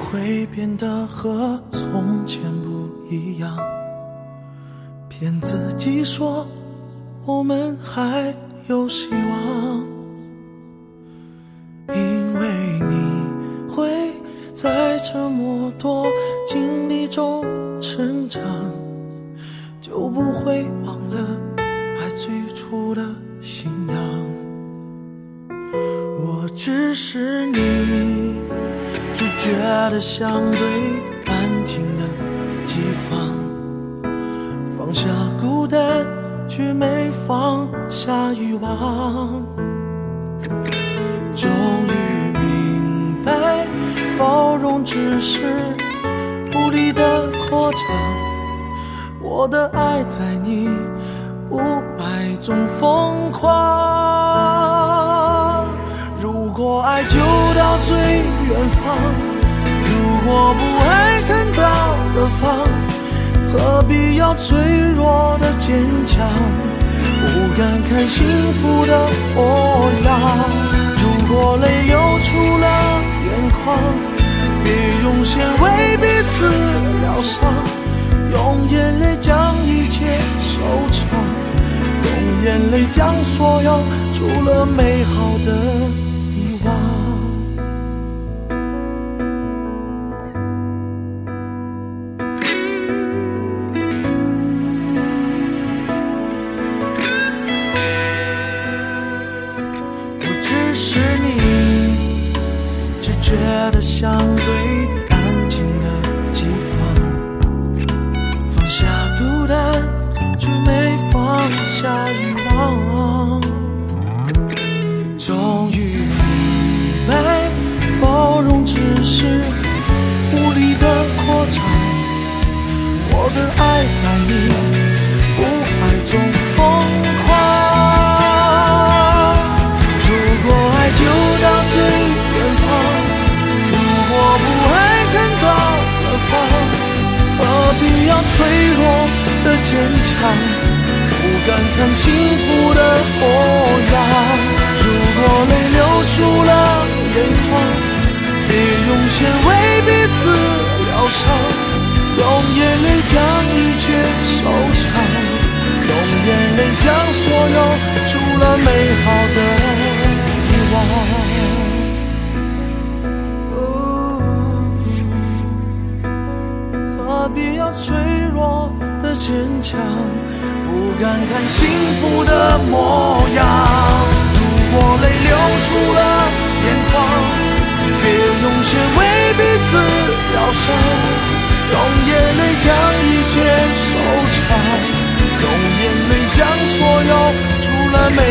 会变得和从前不一样，骗自己说我们还有希望，因为你会在这么多经历中成长，就不会忘了爱最初的信仰。我只是你只觉得相对安静的地方，放下孤单却没放下欲望，终于明白包容只是无力的扩张，我的爱在你不爱中疯狂。如果爱就到最远方，如果不爱趁早的放，何必要脆弱的坚强，不敢看幸福的模样。如果泪流出了眼眶，别用线为彼此疗伤，用眼泪将一切收场，用眼泪将所有除了美好的遗忘。我只是你只觉得相对安静的地方，放下孤单却没放下欲望，终于明白包容只是无力的扩张，我的爱在你不爱中疯狂。如果爱就到最远方，如果不爱趁早的放，何必要脆弱的坚强，不敢看幸福的模样。如果泪流出了眼眶，别用线为彼此疗伤，用眼泪将一切收场，用眼泪将所有除了美好的遗忘。何必要脆弱的坚强，不敢看幸福的模样。如果泪流出了眼眶，别用线为彼此疗伤，用眼泪将一切收场，用眼泪将所有除了美